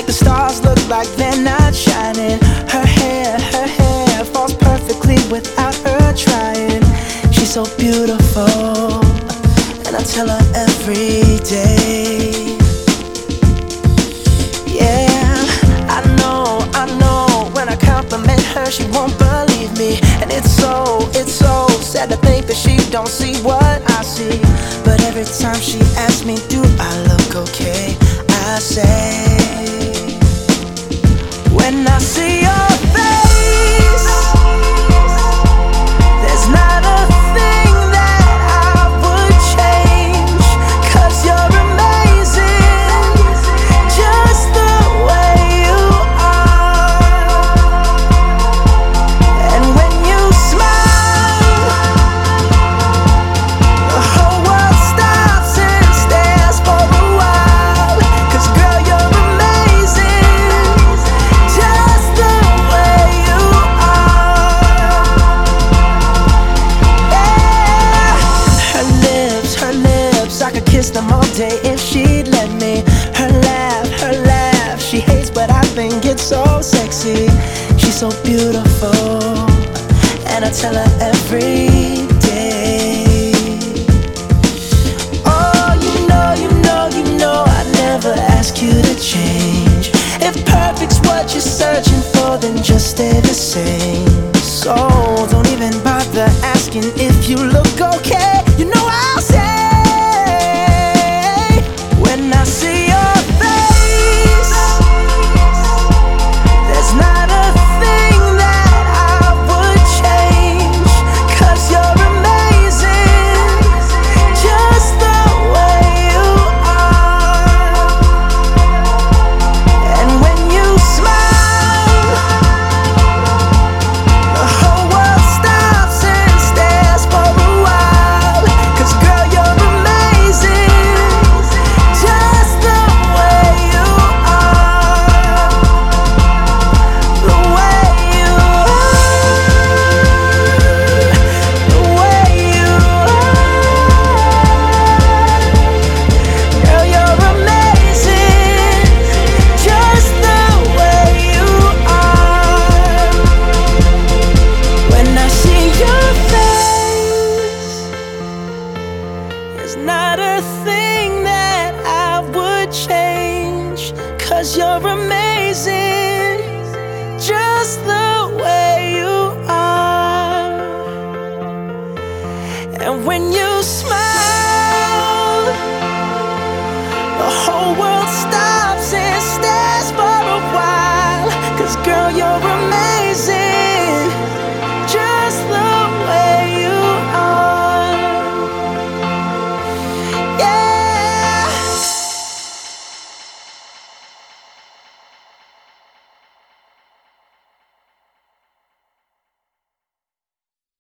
The stars look like they're not shining. Her hair falls perfectly without her trying. She's so beautiful, and I tell her every day. Yeah, I know, when I compliment her, she won't believe me. And it's so sad to think that she don't see what I see. But every time she asks me, do I look okay, I say, when I see your face, there's not a thing that I would change. 'Cause you're amazing, just the way you are. And when you smile, the whole world stops and stares for a while. 'Cause girl, you're amazing, just the way you are. Yeah. Her lips, I could kiss them all day if she'd let me. Her laugh, she hates but I think it's so sexy. She's so beautiful, and I tell her every day. Oh, you know, I never ask you to change. If perfect's what you're searching for, then just stay the same. So don't even bother asking if you look okay. You know I'll say, when I see your face, there's not a thing that I would change. 'Cause you're amazing, just the way you are. And when you smile, the whole world stops and stares for a while. 'Cause girl, you're amazing, just the way you are. The way you are, the way you are. Girl, you're amazing, just the way you are. When I see your face, there's not a thing that I would change. 'Cause you're amazing.